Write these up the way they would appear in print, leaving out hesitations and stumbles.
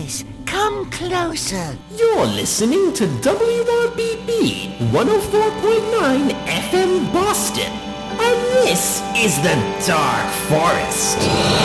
eyes. Come closer. You're listening to WRBB 104.9 FM Boston. And this is the Dark Forest.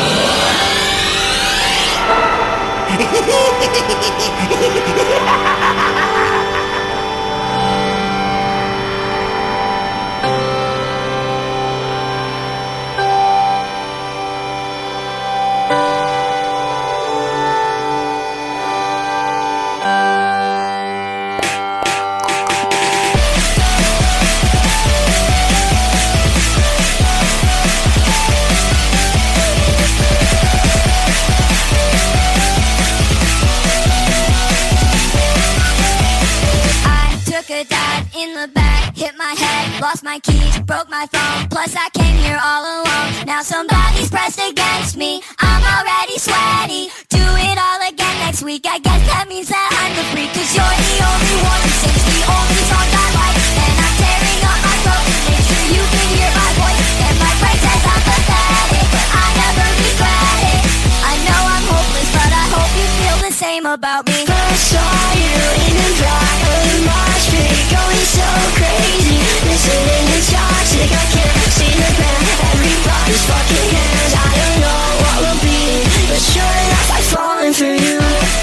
In the back, hit my head, lost my keys, broke my phone. Plus I came here all alone. Now somebody's pressed against me. I'm already sweaty. Do it all again next week. I guess that means that I'm the freak. Cause you're the only one who sings the only song I like. And I'm tearing up my throat to make sure you can hear my voice. And my brain says I'm pathetic, but I never regret it. I know I'm hopeless, but I hope you feel the same about me. I saw you in the back of my street, going so crazy, listening to toxic. I can't see the band, everybody's fucking hands. I don't know what will be, but sure enough I've fallen for you.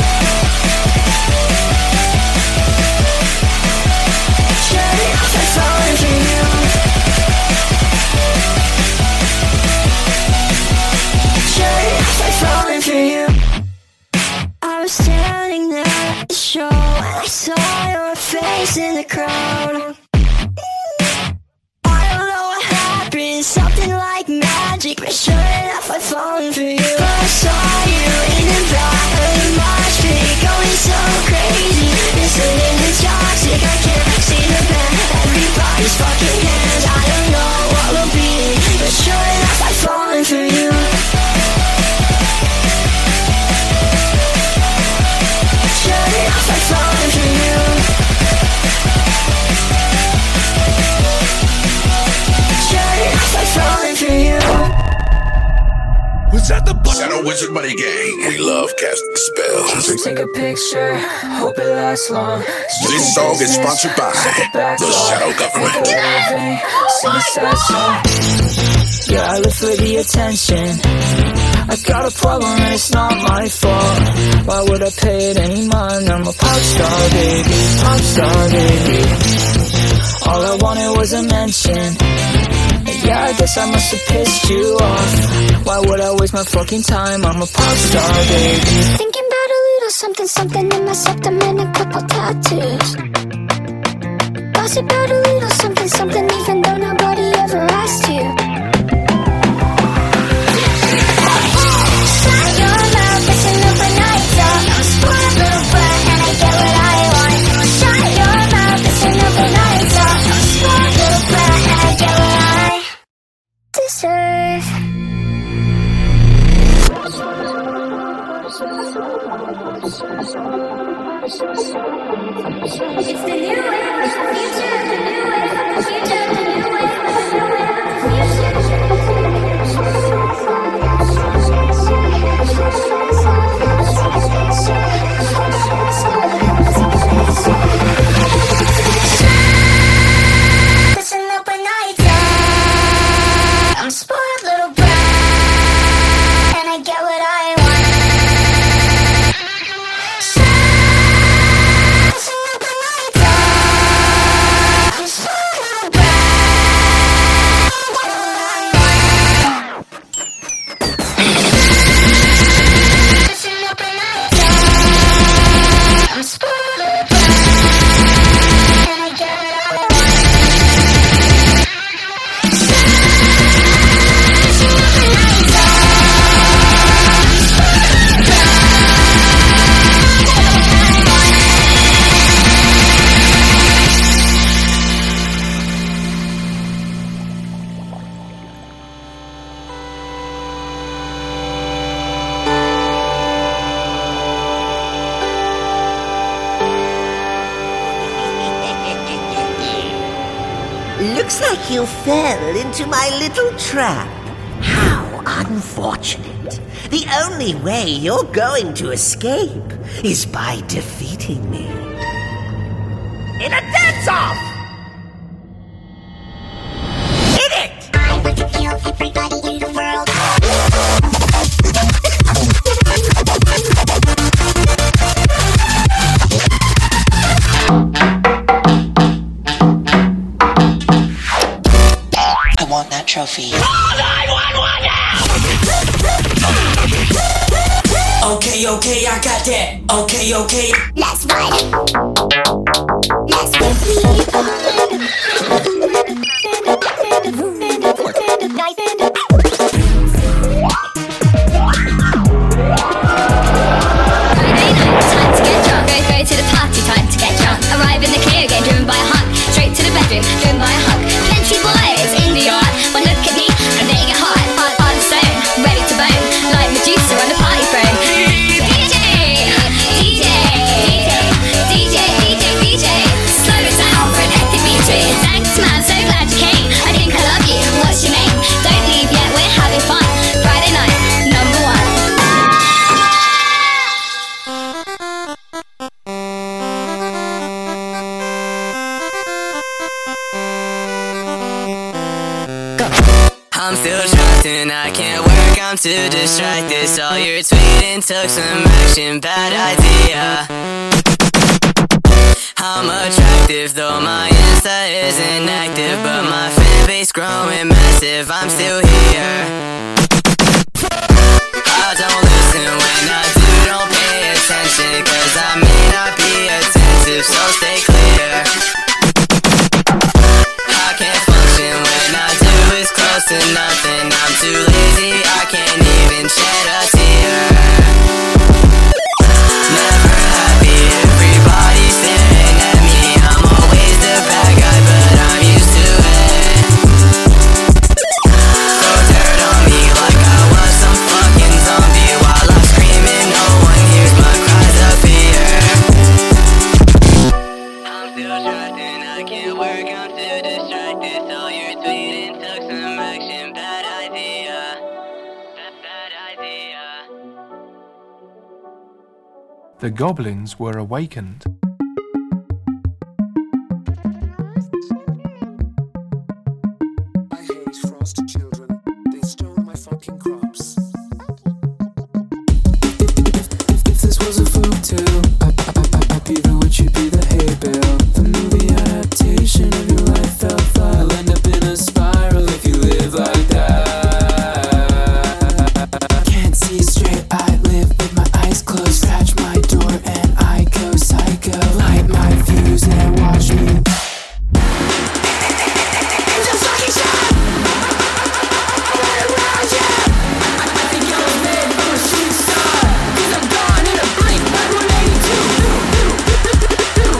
Sure enough I've fallen for you. Sure enough I've fallen for you. I was standing there at the show and I saw your face in the crowd. I don't know what happened, something like magic, but sure enough I've fallen for you. I saw you in the back of my street, going so crazy, listening to toxic. I can't see the band, everybody's fucking hands. I don't know what will be, but sure enough I've fallen for you. I've fallen for you. Sure enough, I've fallen for you. Was that the Shadow Wizard Money Gang? We love casting spells. Take a picture, hope it lasts long. This song is sponsored by the Shadow Government. Sing a sad song. Yeah, I live for the attention. I got a problem and it's not my fault. Why would I pay it any mind? I'm a pop star, baby, pop star, baby. All I wanted was a mention. And yeah, I guess I must have pissed you off. Why would I waste my fucking time? I'm a pop star, baby. Thinking about a little something, something in my septum and a couple tattoos. Gossip about a little something, something, even though nobody ever asked you. It's the new wave of the future, the new wave of the future, the new wave of the new wave of the Listen up when I talk. I'm a spoiled little brat, and I get what I want. Looks like you fell into my little trap. How unfortunate. The only way you're going to escape is by defeating me. In a dance-off! Hit it! I want to kill everybody in the world. I want that trophy. Okay, I got that. Okay. Let's ride. Let's Go to the party, time to get drunk. Arrive in the clear again, driven by a hunk. Straight to the bedroom, driven by a hunk. Plenty boys in the yard. Well, look at me, I'm letting it hard. On the stone, ready to bone. Like Medusa on the party throne. DJ. Slow it down for an epic beat. Thanks, man, so glad you came. I think I love you. What's your name? Don't leave yet, we're having fun. Friday night, number one. I'm still trapped and I can't work, I'm too distracted. Saw your tweet and took some action, bad idea. I'm attractive though my Insta isn't active, but my fan base growing massive, I'm still here. I don't listen when I do, don't pay attention, cause I may not be attentive, so stay clear. I can't function when I do, it's close to nothing. I'm too lazy, I can't even shed a tear. Never happy, everybody's staring at me. I'm always the bad guy, but I'm used to it. Throw dirt on me like I was some fucking zombie. While I'm screaming, no one hears my cries of fear. I'm still trapped and I can't work, I'm too distracted. So you're tweeting, took some action, bad idea. Bad idea. The goblins were awakened. I hate frost children. They stole my fucking crops. If this was a folk tale, I'd be the witch, you'd be the hay bale. The movie adaptation of your life fell flat. I'll end up in a spiral if you live like that. Can't see straight, I live with my eyes closed. Scratch my door and I go psycho. Light my fuse and watch me. Just fucking shot! Around you! I think I was made from a shooting star. Cause I'm gone in a blink, like 182.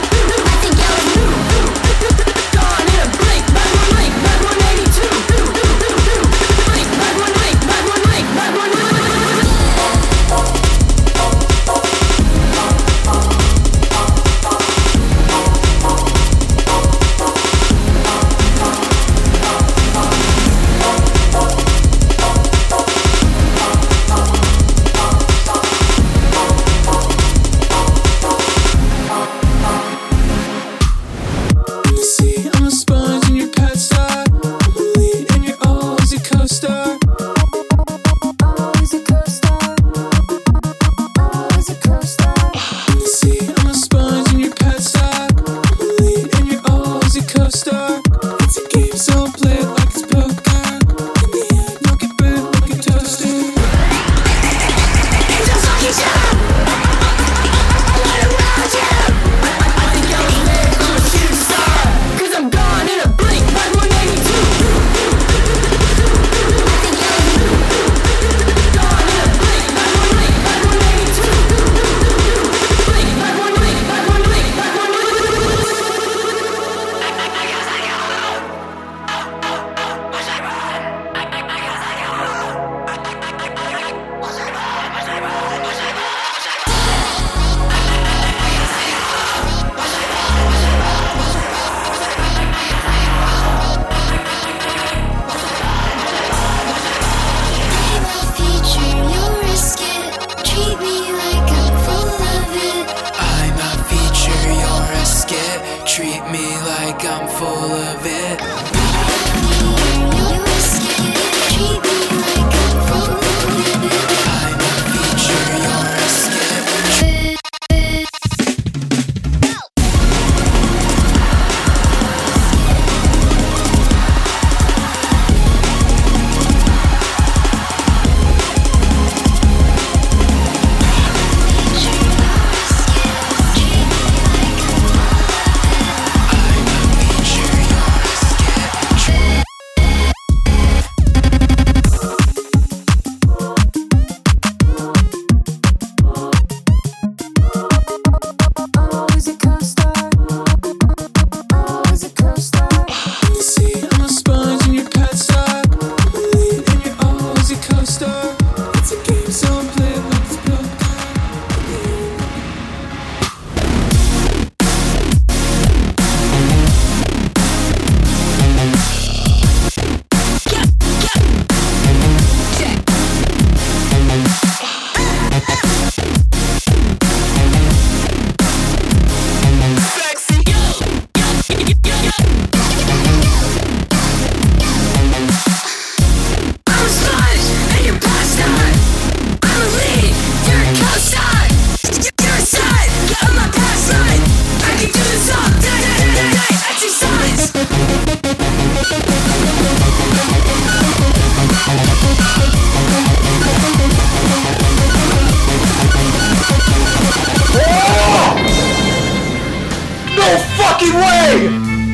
fucking way!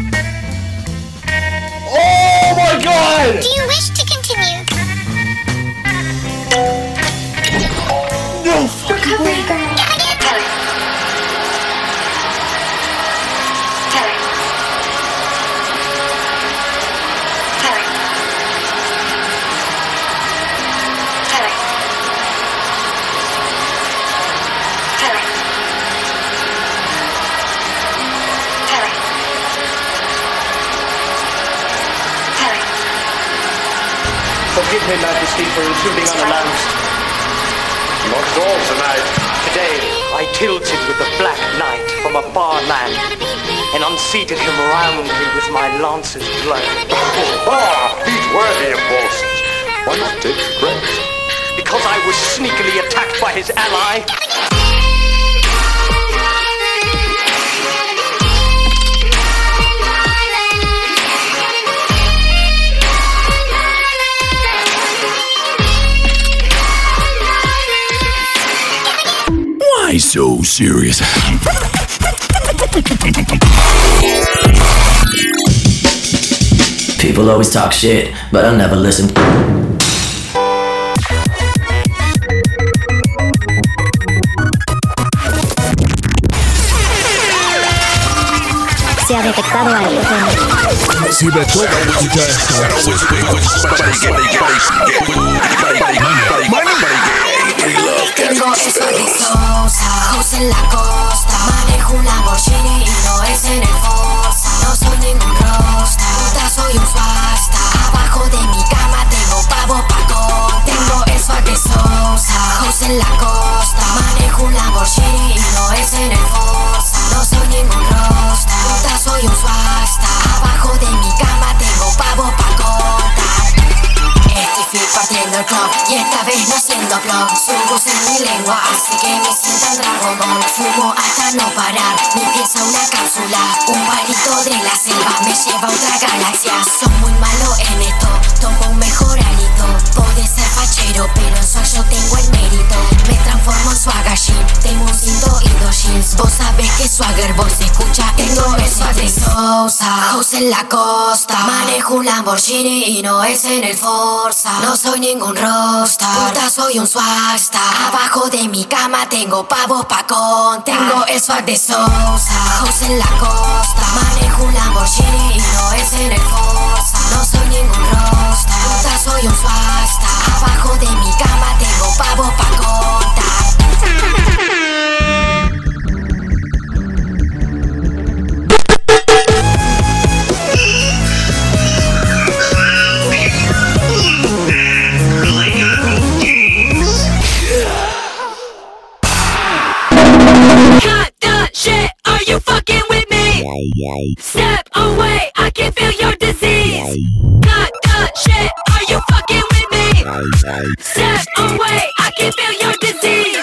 Oh my god! Do you wish to continue? No fucking way! Forgive me, Majesty, for intruding unannounced. Not at all tonight. Today, I tilted with the Black Knight from a far land and unseated him roundly with my lance's blood. He's worthy of boasts. Why not take credit? Because I was sneakily attacked by his ally. Why so serious? People always talk shit, but I'll never listen. Se ha detectado algo. Si me toca escuchar esto. Tengo eso de Sosa, José en la costa. Manejo un Lamborghini y no es en el Forza. No soy ningún rosta, puta soy un swasta. Abajo de mi cama tengo pavo pacón. Tengo el swag de Sosa, José en la costa. Manejo un Lamborghini y no es en el Forza. No soy ningún rosta, puta soy un swasta. Abajo de mi cama tengo pavo pacón. Estoy partiendo el club y esta vez no siendo blog. Subo en mi lengua, así que me sientan Dragon Ball. Fumo hasta no parar, mi pieza una cápsula. Un palito de la selva me lleva a otra galaxia. Soy muy malo en esto, tomo un mejor alito. Puede ser fachero, pero en swag yo tengo el mérito. Me transformo en swagaship, tengo un cinto y dos jeans. Vos sabés que Swagger Boy se escucha en todo el swag de Sosa. José en la costa, manejo un Lamborghini y no es en el Forza. No soy ningún rockstar, puta soy un swagsta. Abajo de mi cama tengo pavos pa' contar. Tengo el swag de Sosa, José en la costa. Manejo un Lamborghini y no es en el Forza. No soy ningún rockstar, puta soy un swagsta. Abajo de mi cama tengo pavos pa' contar. Step away, I can feel your disease. Cut the shit, are you fucking with me? Step away, I can feel your disease.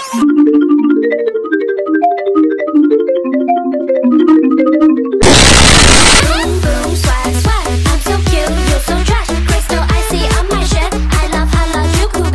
Boom, boom, swag, swag. I'm so cute, you're so trash. Crystal icy on my shit. I love you cool.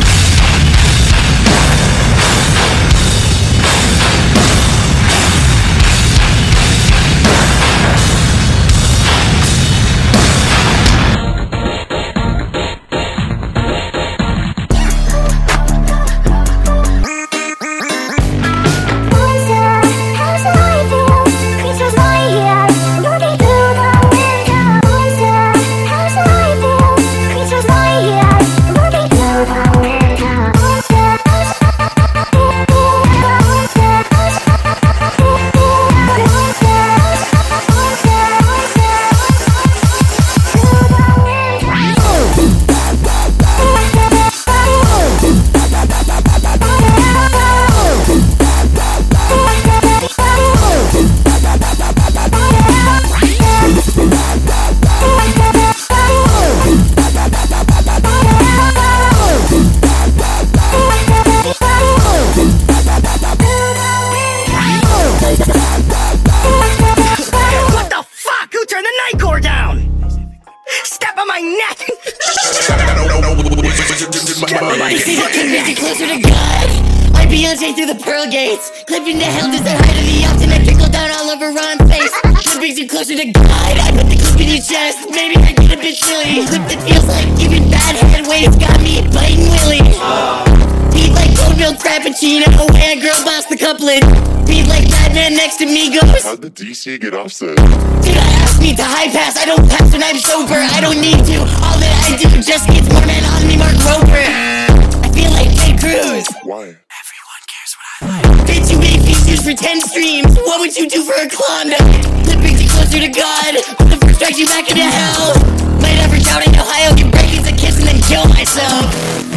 Closer to God, like Beyonce through the pearl gates, clipping the hell to the height of the ultimate pickle. fall down all over Ron's face. What brings you closer to God? I put the clip in your chest. Maybe I get a bit silly. Clip that feels like giving bad headways got me biting Willie. Beat like cold milk frappuccino. Way a girl boss the couplet. Beat like Batman next to me goes. How'd the DC get offset? Dude, I asked me to high pass. I don't pass when I'm sober. I don't need to. All that I do just gets more men on me, Mark Roper. I feel like Ted Cruz. Why? Bitch, you made features for 10 streams. What would you do for a Klondike? That brings you closer to God. What the first strikes you back into hell? Might ever doubt in Ohio, get breakings a kiss and then kill myself.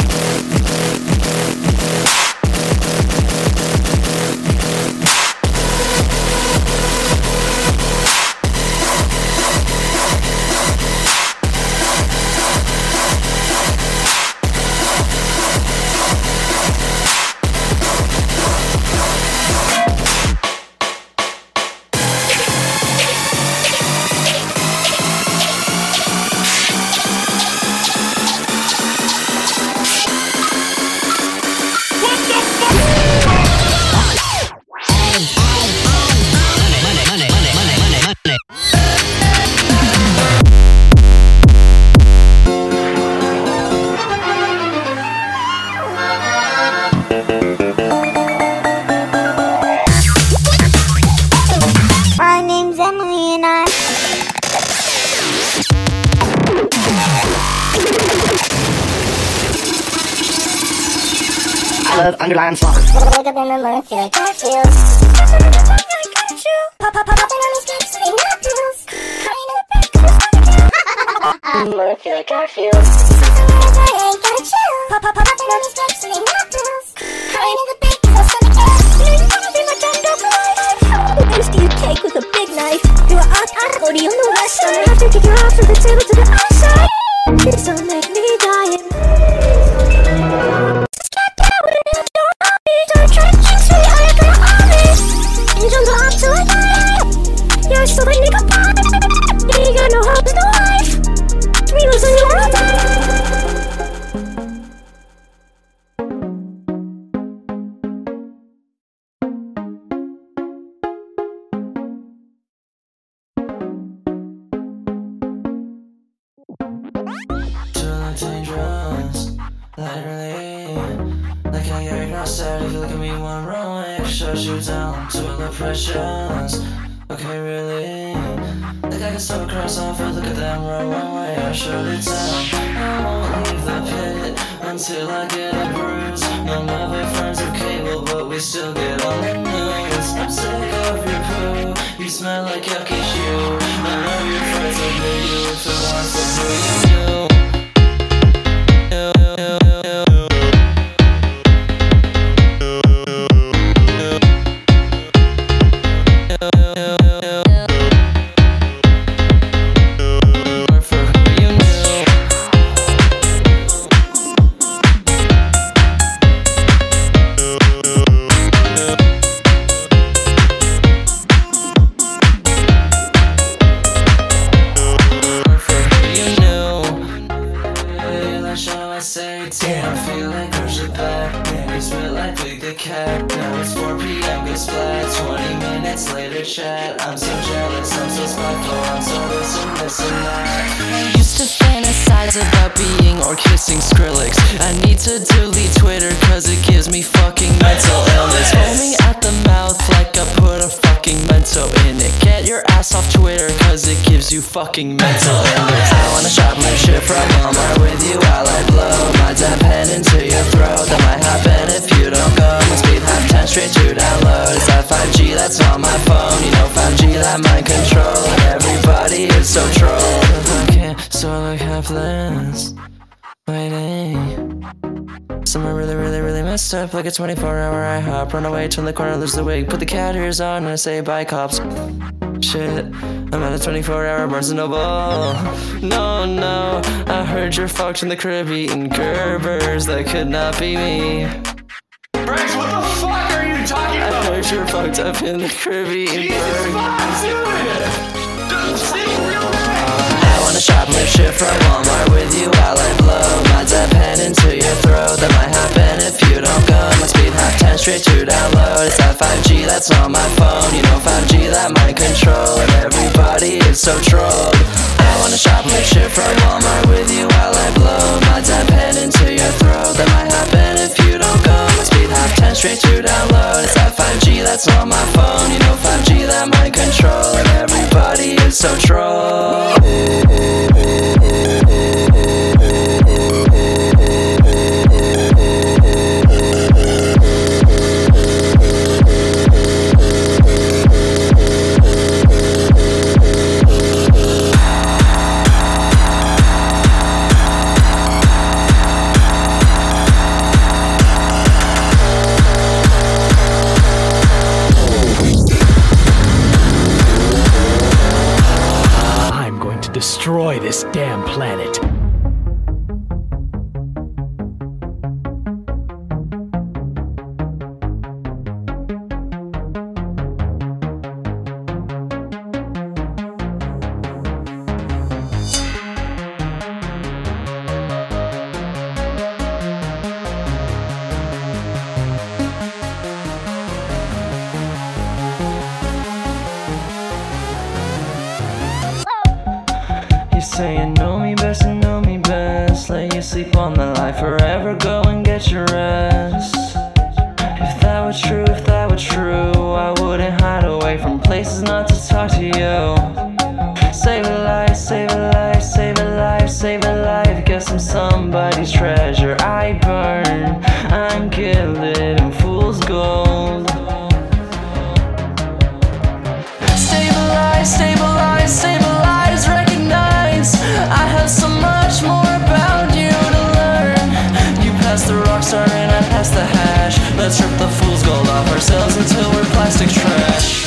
My name's Emily and I love underlying songs. wake up in the morning, feel like Garfield. Popping on these games, sweet apples. Crying in the back of the morning, feel like Garfield. Sometimes I ain't gotta chill. Popping on these games, sweet apples. Crying in the back of the morning. You wanna be my Django for life. How many things do you take with a big knife? Do a Cody on the west side. I have to kick you off from the table to the outside. Please don't make me die. You're so a nigga pop. You got no hope in the life. We losing your dangerous, literally. Like I get crossed-eyed if you look at me one wrong way. I shut you down to all the pressures. Okay, really? Like I can stop across off and look at them right one way. I shut it down. I won't leave the pit until I get a bruise. None of my friends are cable, but we still get on the news. I'm sick of your poo. You smell like yucky shoe. None of your friends will be you if it wants to do you. Used to fantasize about being or kissing Skrillex. I need to delete Twitter cause it gives me fucking mental illness. Foaming at the mouth like I put a fucking Mento in it. Get your ass off Twitter cause it gives you fucking mental illness. I wanna shop my shit from Walmart with you while I blow my damn pen into your throat. That might happen if you don't go. My speed half 10 straight to download. Is that 5G that's on my phone? You know 5G that mind control. And everybody is so trolled. I can't start like half-lens waiting. Somewhere really messed up. Like a 24-hour IHOP. Run away, turn the corner, lose the wig. Put the cat ears on and I say bye cops. Shit, I'm at a 24-hour Barnes & Noble. No, I heard you're fucked in the crib eating Gerbers. That could not be me. Bryce, what the fuck are you talking about? I heard you're fucked up in the crib eating Jesus, fuck, I wanna shop my shit from Walmart with you while I blow my dead pen into your throat. That might happen if you don't go. My speed half 10 10 straight to download. It's that 5G that's on my phone. You know 5G that mind control, and everybody is so trolled. I wanna shoplift shit from Walmart with you while I blow my damn pen into your throat. That might happen if you don't go. Speed half 10 straight to download. It's that 5G that's on my phone. You know 5G that mind control, and everybody is so trolled. Destroy this damn planet. Say you know me best and know me best. Let you sleep on my life forever, go and get your rest. If that were true, if that were true, I wouldn't hide away from places not to talk to you. Save a life, save a life, save a life, save a life. Guess I'm somebody's treasure. I burn, I'm gilded in fool's gold. Stabilize, stabilize, stabilize, recognize I have so much more about you to learn. You passed the rock star and I passed the hash. Let's rip the fool's gold off ourselves until we're plastic trash.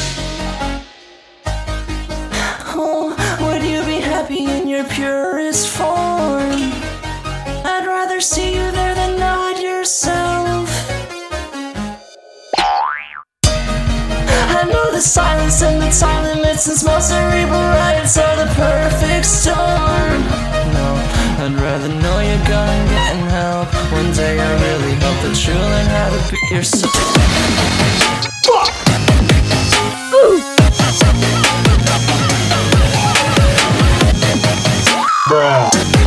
Oh, would you be happy in your purest form? I'd rather see you there than not yourself. I know the silence and the time limits and small cerebral riots are the perfect storm. No, I'd rather know you're gonna get help. One day I really hope that you learn how to be yourself. Fuck! Bro.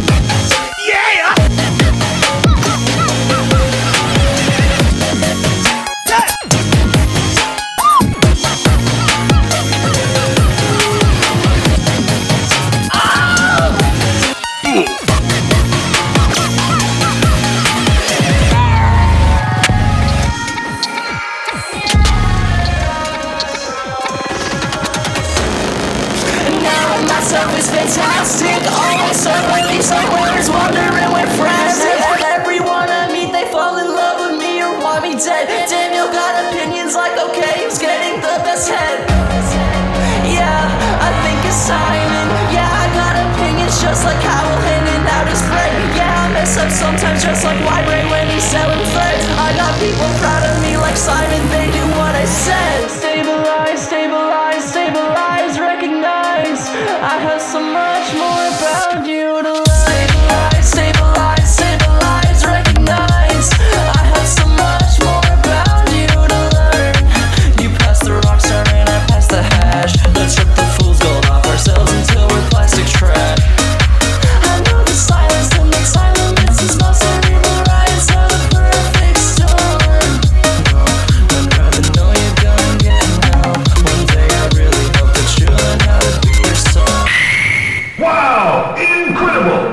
Is fantastic. All my suddenly somewhere's wondering where friends. And everyone I meet, they fall in love with me or want me dead. Daniel got opinions like, okay, who's getting the best head? Yeah, I think it's Simon. Yeah, I got opinions just like Howell handing out his bread. Yeah, I mess up sometimes just like Wybrain when he's selling threads. I got people proud of me like Simon, they do what I said. Stabilize, stabilize, stabilize, recognize I have so much more about you to learn. Stabilize, stabilize, stabilize, recognize I have so much more about you to learn. You passed the rock star and I passed the hash. Let's rip the fool's gold off ourselves until we're plastic trash. I know the silence and the time limits and small cerebral riots are the perfect storm. No, I'd rather know you're gonna get help. One day I really hope that you learn how to be yourself. Wow! Incredible!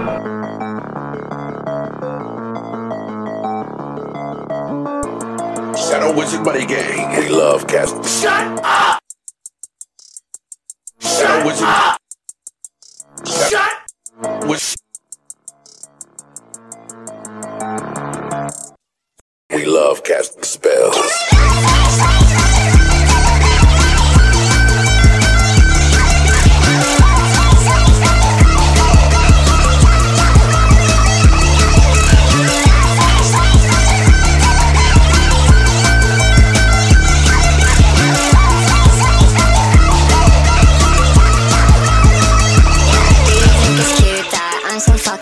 Shadow Wizard Buddy Gang. We love casting. Shut up! Shadow Wizard. Shut up! We love casting spells.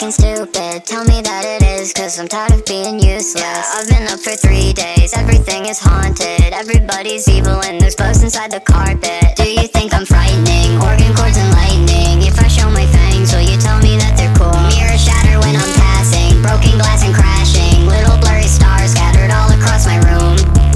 Stupid, tell me that it is, cause I'm tired of being useless. Yeah, I've been up for 3 days, everything is haunted. Everybody's evil and there's ghosts inside the carpet. Do you think I'm frightening? Organ chords and lightning. If I show my fangs, will you tell me that they're cool? Mirrors shatter when I'm passing, broken glass and crashing. Little blurry stars scattered all across my room.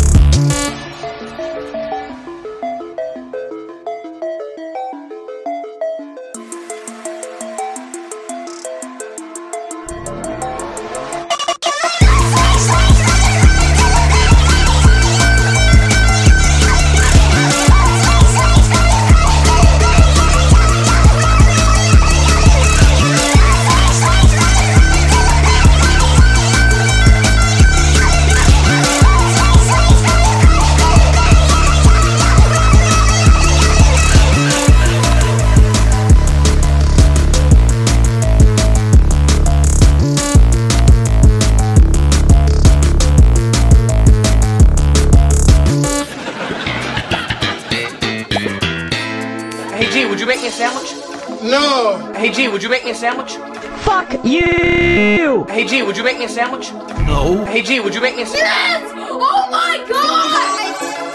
No! Hey G, would you make me a sandwich? Fuck you! Hey G, would you make me a sandwich? No. Hey G, would you make me a sandwich? Yes! Oh my god!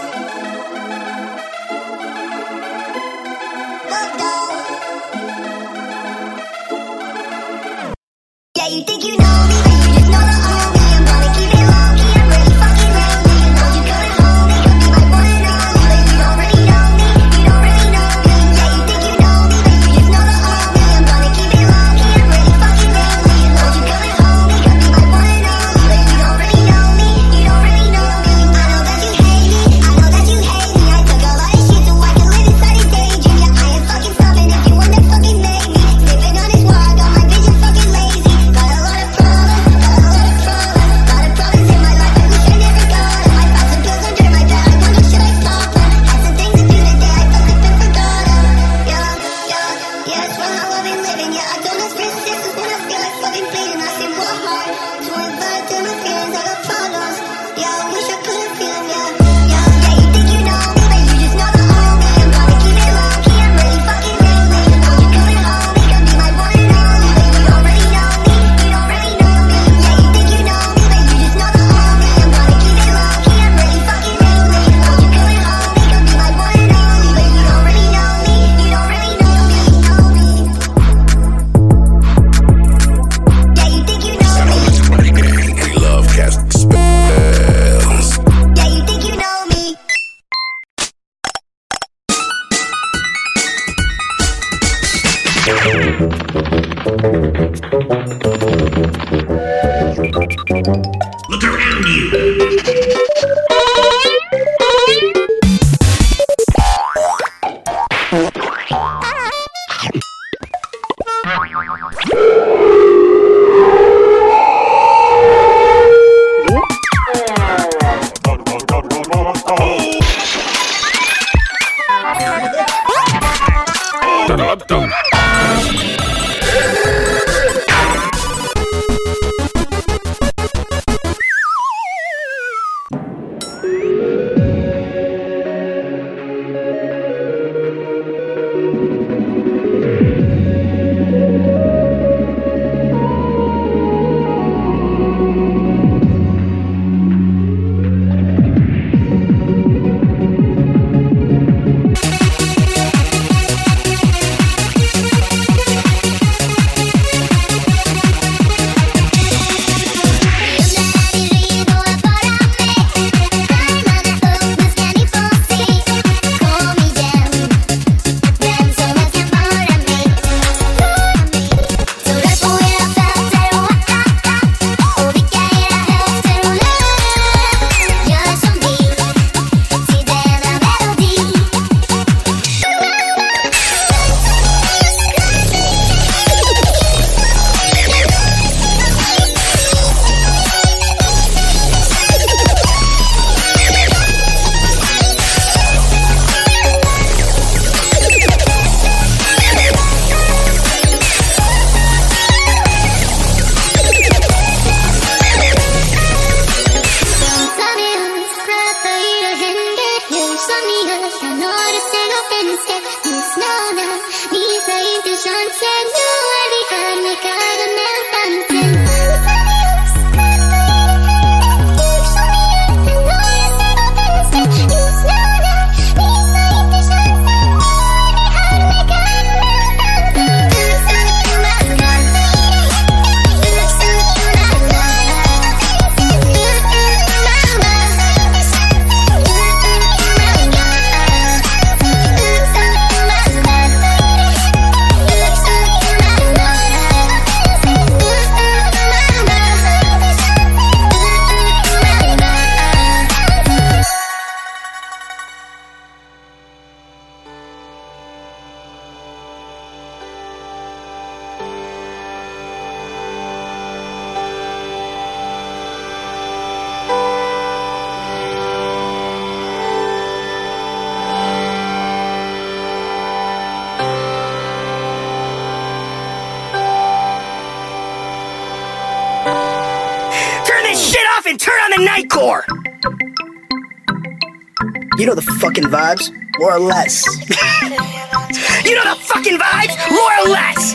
Yeah, you think you know me, but you just know the old me. I'm gonna keep it low key, I'm really fucking lonely. You know you couldn't hold me, could be my one and only, but you don't really know me, you don't really know me. Yeah, you think you know me, but you just know the old me. I'm gonna keep it low key, I'm really fucking lonely. You know you couldn't hold me, could be my one and only, but you don't really know me, you don't really know me. I know that you hate me, I know that you hate me. I took a lot of shit so I can live inside a daydream. Yeah, I am fucking stubborn, if you want that fucking make me. Slipping on this wall, got my vision fucking lazy. Got a lot of problems, lot of problems in my life. I wish I never got them. I found some pills under my bed. I wonder should I stop them? Had some things to do today. I felt like I forgot them. Yeah, it's when I love and living. Yeah, I don't ask for assistance when I feel like fucking bleeding. I say more hard, so I invite to my feelings. I got problems. Yeah, I wish I couldn't feel them. Yeah, you think you know me, but you just know the old me. I'm gonna keep it low key. I'm really fucking lonely. You know you couldn't hold me, could be my one and only, but you don't really know me. You don't really know me. Yeah, you think you know me, but you just know the old me. I'm gonna keep it low key. I'm really fucking lonely. You know you couldn't hold me, could be my one and only, but you don't really know me. You don't really know me. Yeah, you think you know me. Everybody gang, we love casting spells. Yeah, you think you know me. Look around you. and turn on the Nightcore! You know the fucking vibes, more or less. You know the fucking vibes, more or less!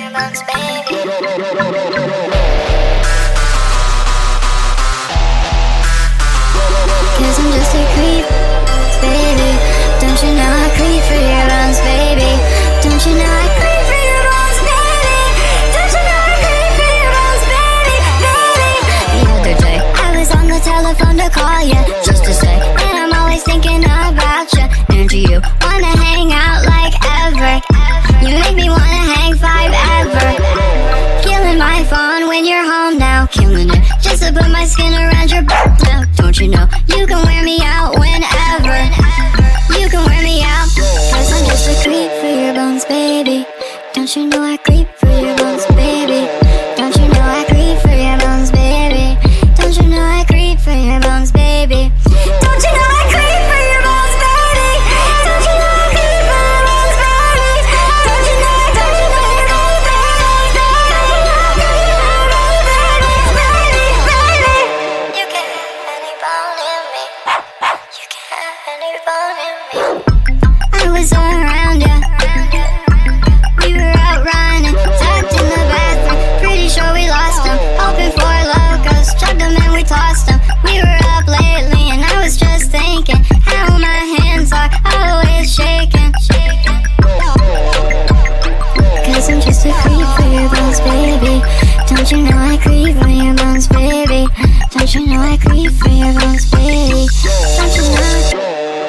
Cause I'm just a creep, baby. Don't you know I creep for your bones, baby? Don't you know I creep for your bones, baby? Don't you know I creep for your bones, baby, baby? The other day, I was on the telephone to call you, just to say, and I'm always thinking about you. And do you wanna hang out like ever? You make me wanna hang five ever. Killing my phone when you're home now, killing it just to put my skin around your butt now. Don't you know you can wear me out whenever? You can wear me out, cause I'm just a creep for your bones, baby. Don't you know I creep for your bones, baby? Don't you know I creep for your bones, baby? Don't you know I creep for your bones, baby? Don't you know I creep for your bones, baby? Don't you know I creep for your bones, baby? Don't you know I creep for your bones, baby? You can't have any bone in me. You can't have any bone in me. I was around ya. We were out running, tucked in the bathroom. Pretty sure we lost him. Hoping for locos, chugged them and we tossed them. We were up lately and I was just thinking how my hands are always shaking. Cause I'm just a creep for your bones, baby. Don't you know I creep for your bones, baby? Don't you know I creep for your bones, baby? Don't you know?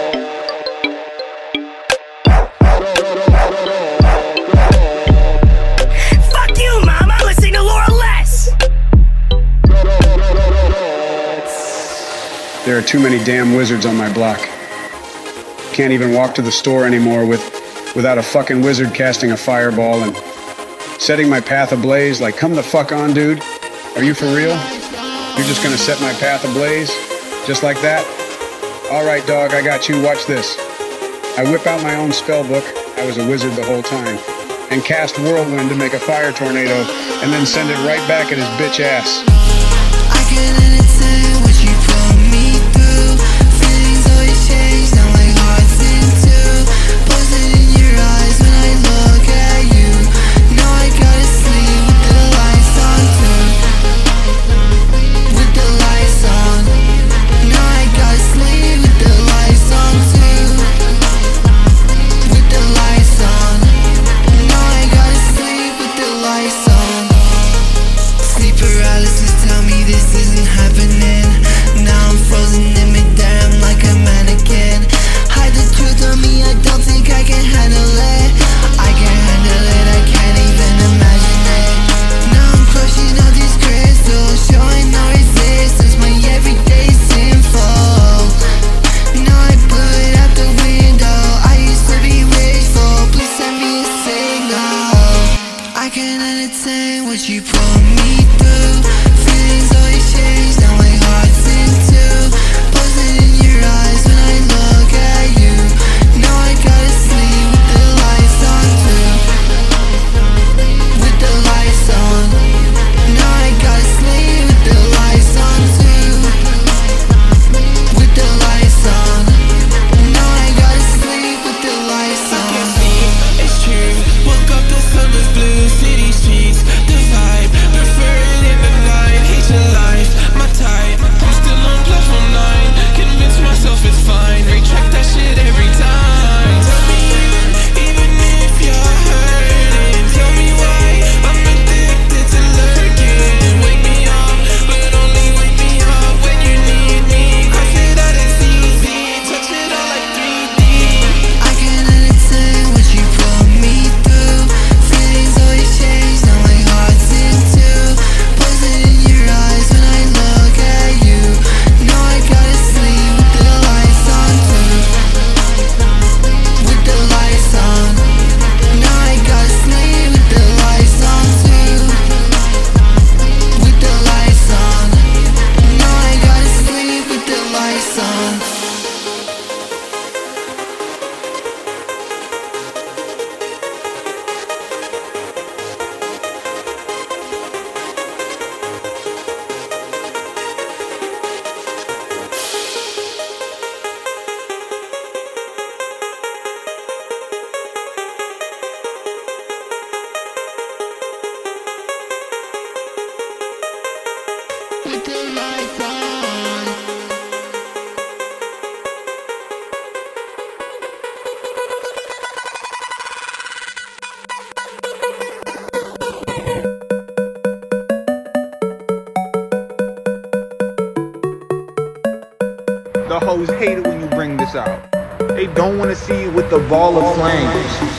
Fuck you, Mom! I'm listening to Laura Les! There are too many damn wizards on my block. Can't even walk to the store anymore without a fucking wizard casting a fireball and setting my path ablaze. Like, come the fuck on, dude. Are you for real? You're just gonna set my path ablaze? Just like that? Alright, dog, I got you. Watch this. I whip out my own spell book. I was a wizard the whole time. And cast Whirlwind to make a fire tornado, and then send it right back at his bitch ass. I can understand what you put me through. Feelings always change, now my heart's in two. Buzzing in your eyes when I look at you. Now I gotta sleep with the lights on too. With the lights on. Now I gotta sleep with the lights on too. With the lights on. Now I gotta sleep with the lights on. Sleep paralysis, tell me this isn't happening. motherfuckers hate it when you bring this out. They don't want to see you with the ball of flames.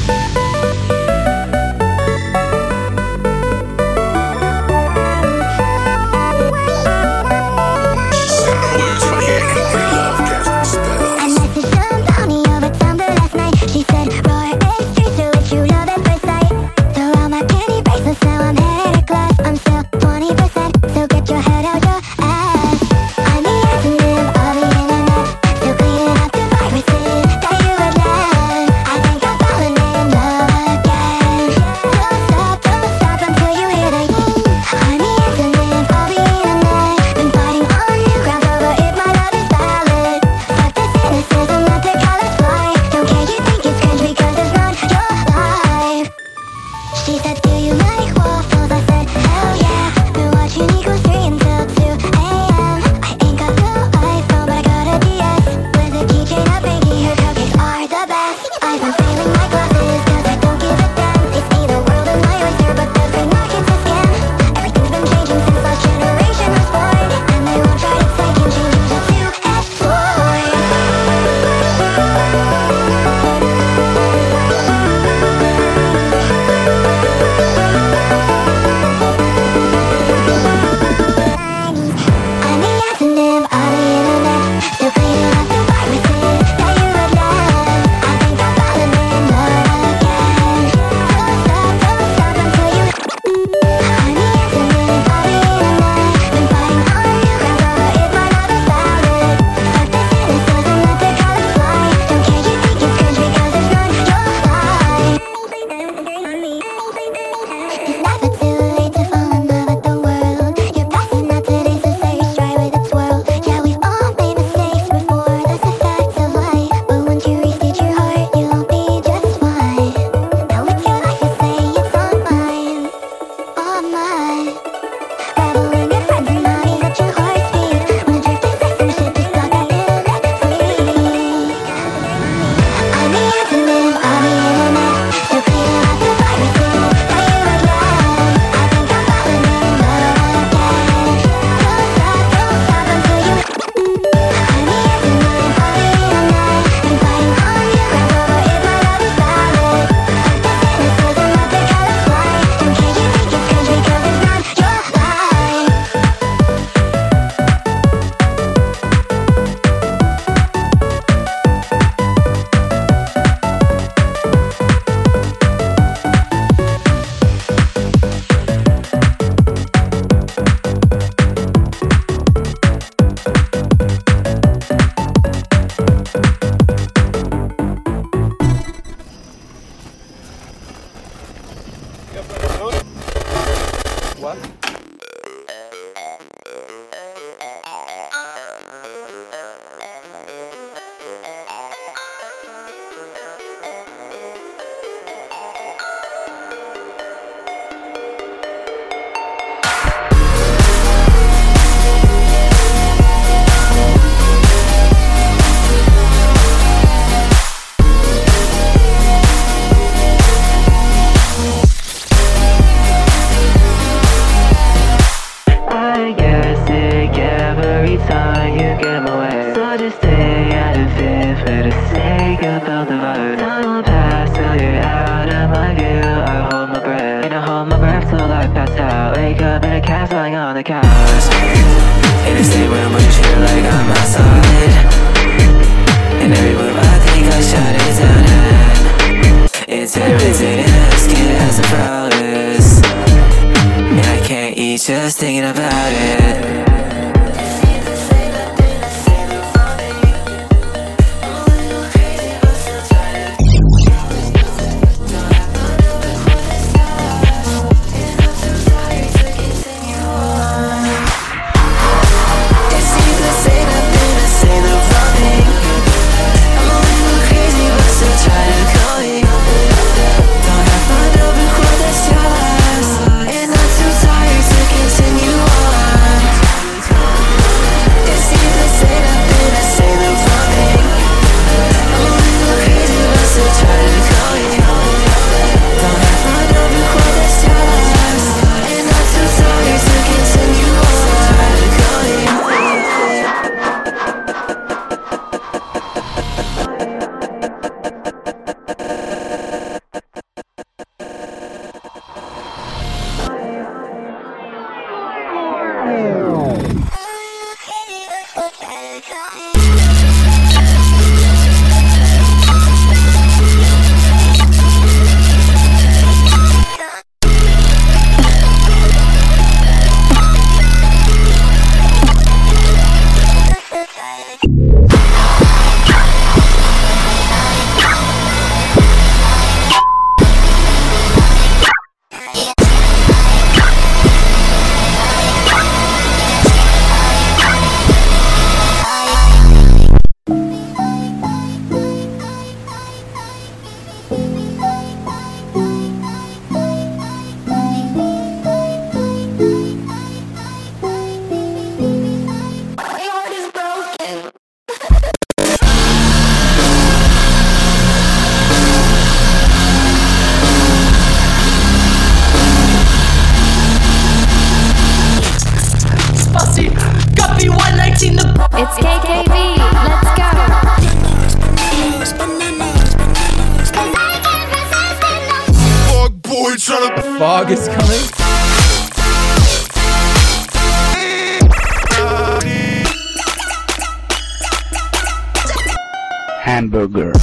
Just thinking about it. Continue on. son of a fog is coming. Hamburger.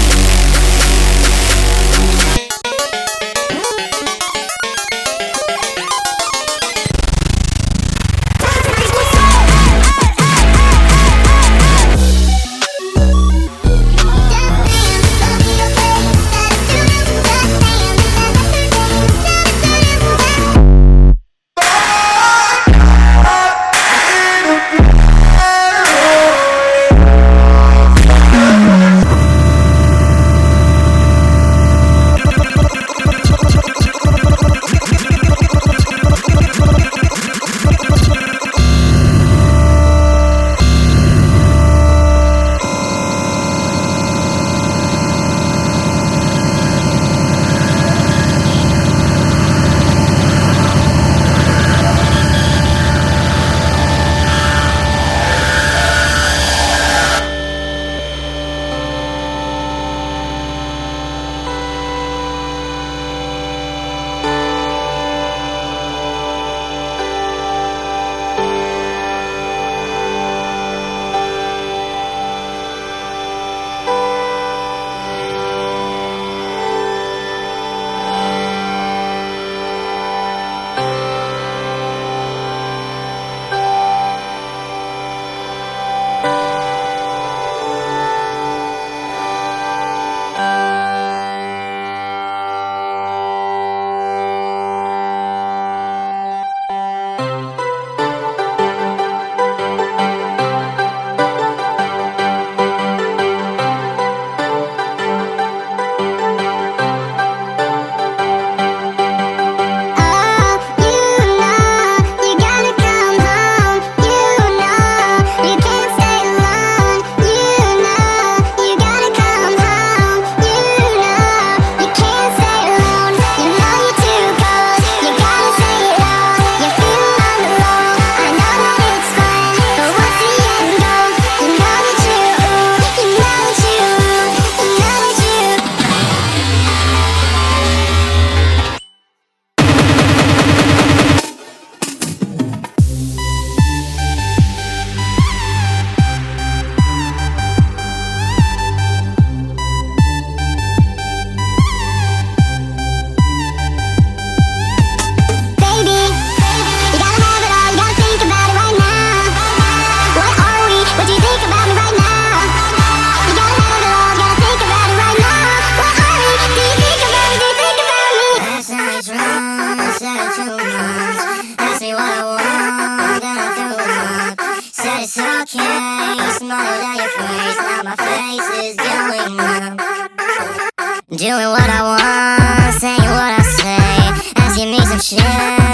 Doing what I want, saying what I say. Asking me some shit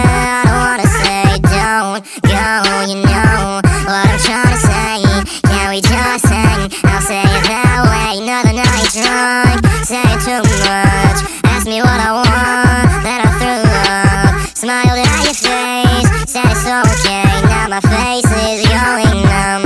I don't wanna say. Don't go, you know what I'm trying to say. Can we just sing? I'll say it that way. Another night drunk, saying too much. Ask me what I want, then I threw up. Smiled at your face, said it's okay. Now my face is going numb.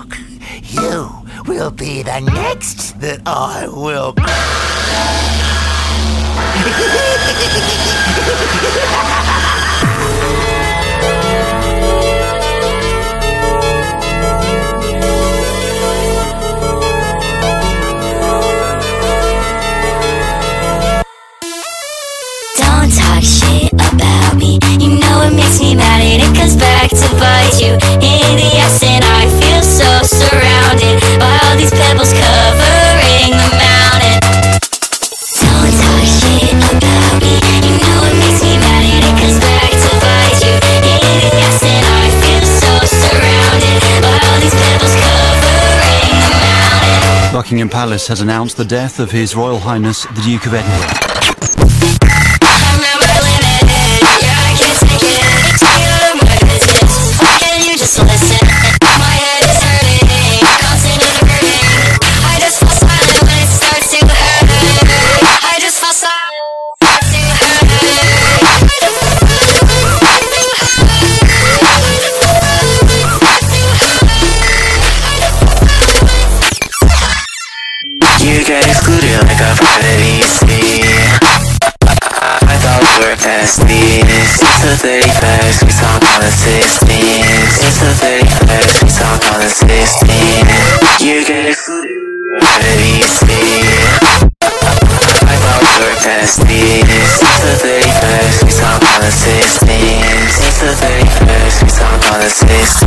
talk, you will be the next that I will. Don't talk shit about me. You know it makes me mad and it comes back to bite you in the ass, and I feel so surrounded by all these pebbles covering the mountain. Don't talk shit about me. You know it makes me mad and it comes back to bite you in the ass, and I feel so surrounded by all these pebbles covering the mountain. Buckingham Palace has announced the death of His Royal Highness the Duke of Edinburgh. Just listen, my head is hurting, constantly hurting. I just fall silent when it starts to hurt. I just fall silent when it starts to hurt. You get excluded like a private EC. I thought we were besties. It's the 31st, we talk on the 16th. It's the 31st, we talk on the 16th. You get excluded, private EC. I thought we were besties. It's the 31st, we talk on the 16th. It's the 31st, we talk on the 16th.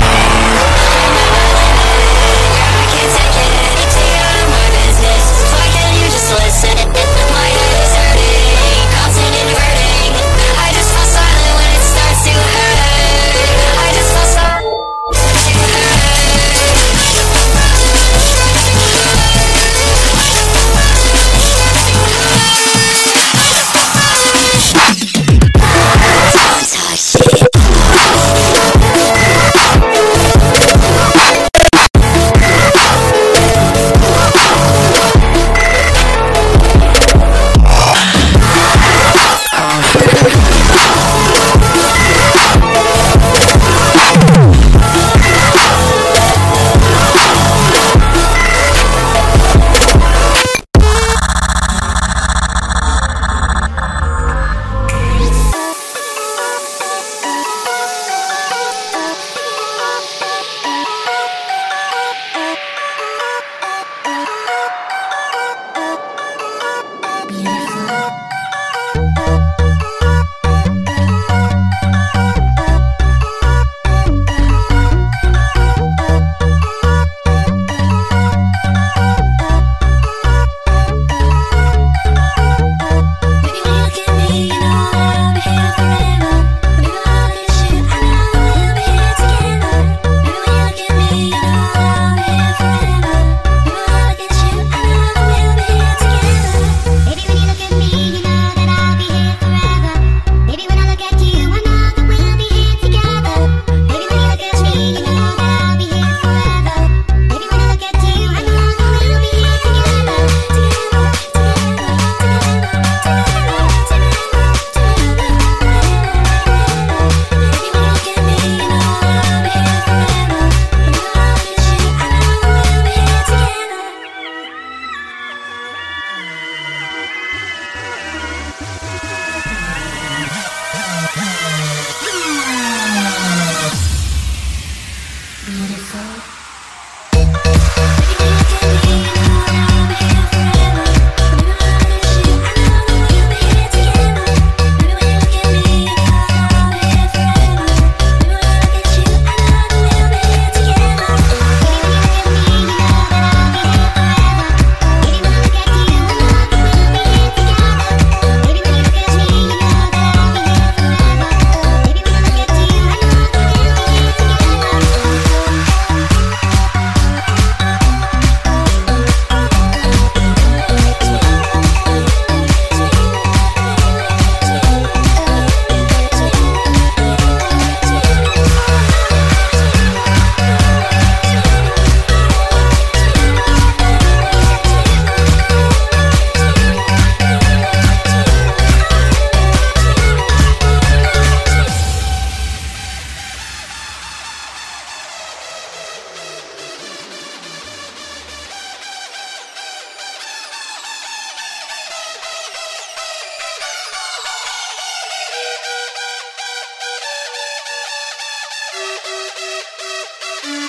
I can't take it, stay out of my business. Why can't you just listen? My head is hurting, constant inverting. I just fall silent when it starts to hurt. I just fall silent when it starts to hurt. Don't talk shit.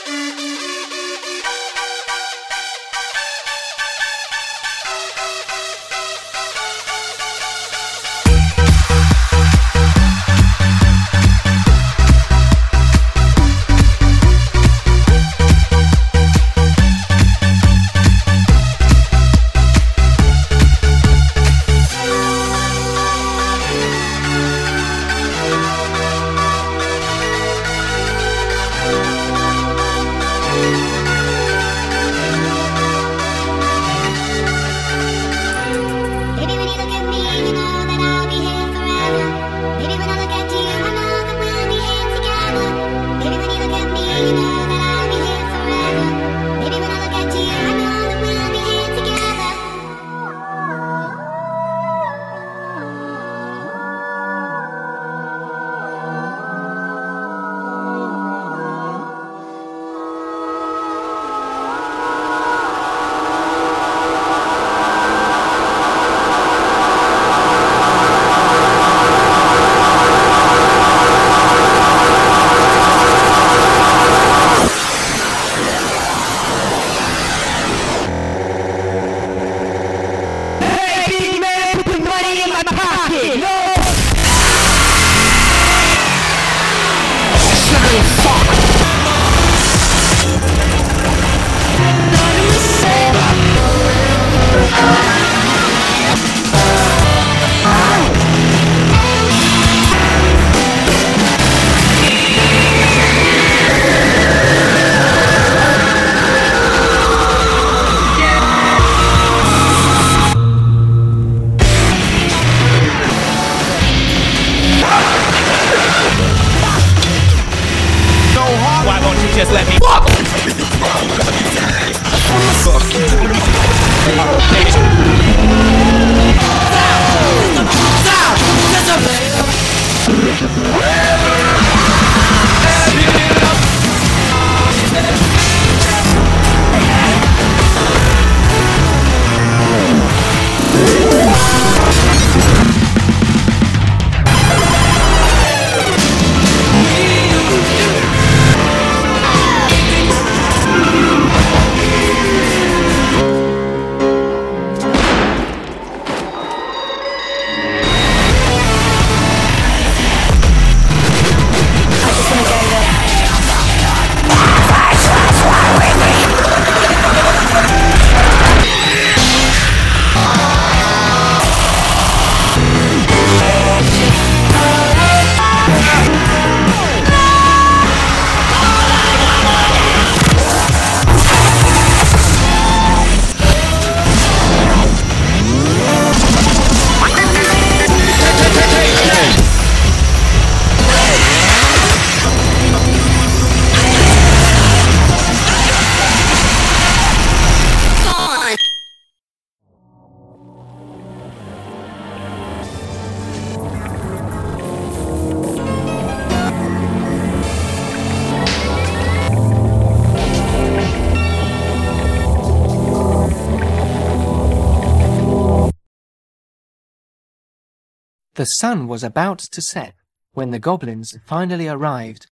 Just let me fuck. The sun was about to set when the goblins finally arrived.